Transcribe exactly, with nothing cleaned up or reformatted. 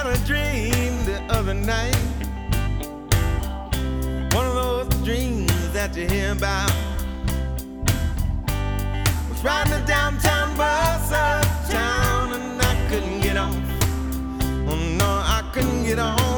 had a dream the other night, one of those dreams that you hear about. Was riding the downtown bus uptown and I couldn't get off. Oh no, I couldn't get off.